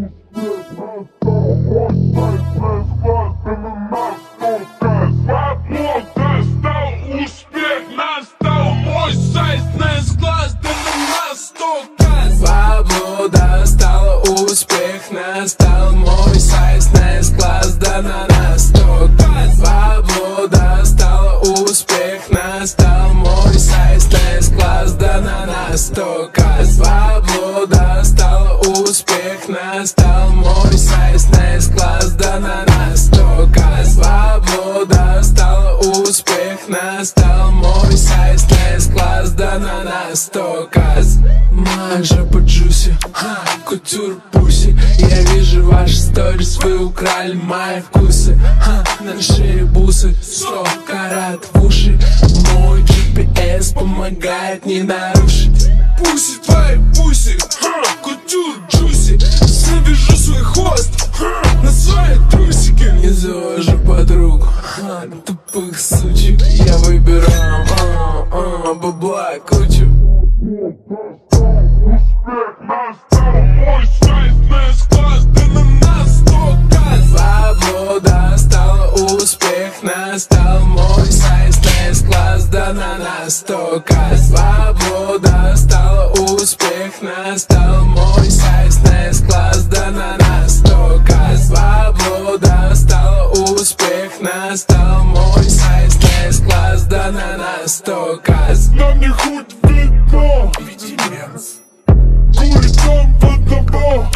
Свобода стала успех, настал мой сайз на S-класс, да на нас 100К. Свобода стала успех, настал мой сайз на S-класс, да на нас 100К. Свобода стала успех, настал мой сайз на S-класс, да на нас 100К. Свобода стала успех, настал мой сайз на S-класс, да на нас 100К. Маджа по джуси, кутюр пуси. Я вижу ваши сторис, вы украли мои вкусы. На шее бусы, 100 карат в уши. Мой GPS помогает не нарушить. Пуси твои пуси, кутюр джуси. Завяжу свой хвост на свои трусики. Не завожу подругу, тупых сучек. Я выбираю бабла кучу. Свобода стала успех, настал мой сайз на S-класс, да на нас 100К. Свобода стала успех, настал мой сайз на S-класс, да на нас 100К. Свобода стала успех, настал мой сайз на S-класс, да на нас 100К. Нам не хоть видно, курит там в одного.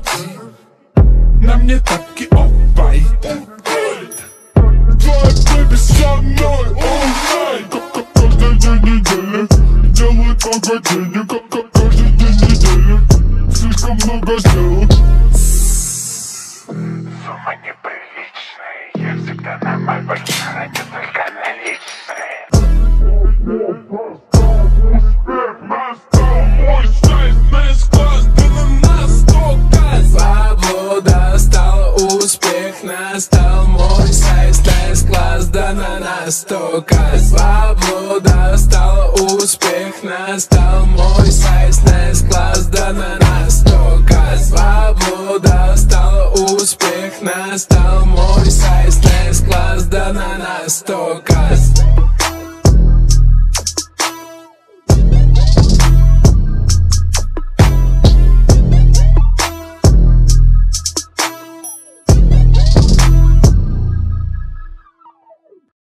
На мне тапки оф-вайт. Твоя бэби со мной all night. Каждый день недели делает много денег. Каждый день недели слишком много сделал. Сумма неприличная, я всегда на мальбах, ради только наличные. Успех настал, мой сайз на S-класс, да на нас 100К. Свобода стала успех, настал мой сайз на S-класс, да на нас 100К. Свобода стала успех, настал мой сайз.